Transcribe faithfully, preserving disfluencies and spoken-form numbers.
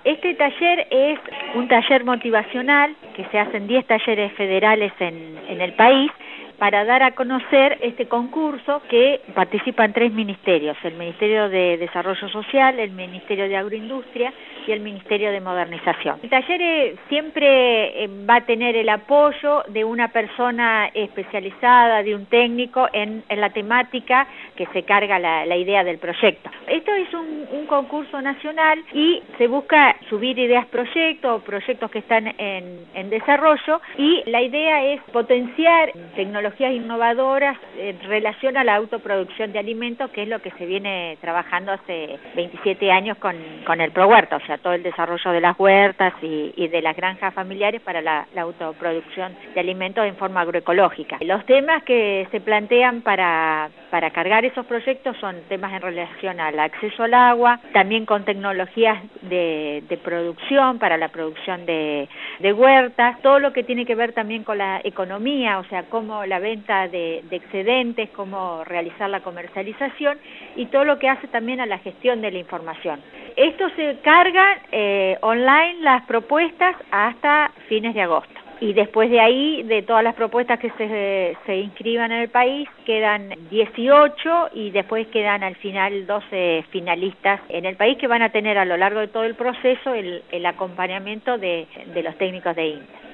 Este taller es un taller motivacional que se hacen diez talleres federales en, en el país para dar a conocer este concurso que participan tres ministerios, el Ministerio de Desarrollo Social, el Ministerio de Agroindustria y el Ministerio de Modernización. El taller eh, siempre eh, va a tener el apoyo de una persona especializada, de un técnico en, en la temática que se carga la, la idea del proyecto. Esto es un, un concurso nacional y se busca subir ideas proyectos o proyectos que están en, en desarrollo, y la idea es potenciar tecnologías innovadoras en relación a la autoproducción de alimentos, que es lo que se viene trabajando hace veintisiete años con, con el ProHuerta, o sea, todo el desarrollo de las huertas y, y de las granjas familiares para la, la autoproducción de alimentos en forma agroecológica. Los temas que se plantean para, para cargar esos proyectos son temas en relación al acceso al agua, también con tecnologías de, de producción para la producción de, de huertas, todo lo que tiene que ver también con la economía, o sea, cómo la venta de, de excedentes, cómo realizar la comercialización y todo lo que hace también a la gestión de la información. Esto se carga eh, online las propuestas hasta fines de agosto. Y después de ahí, de todas las propuestas que se, se inscriban en el país, quedan dieciocho y después quedan al final doce finalistas en el país que van a tener a lo largo de todo el proceso el, el acompañamiento de, de los técnicos de INTA.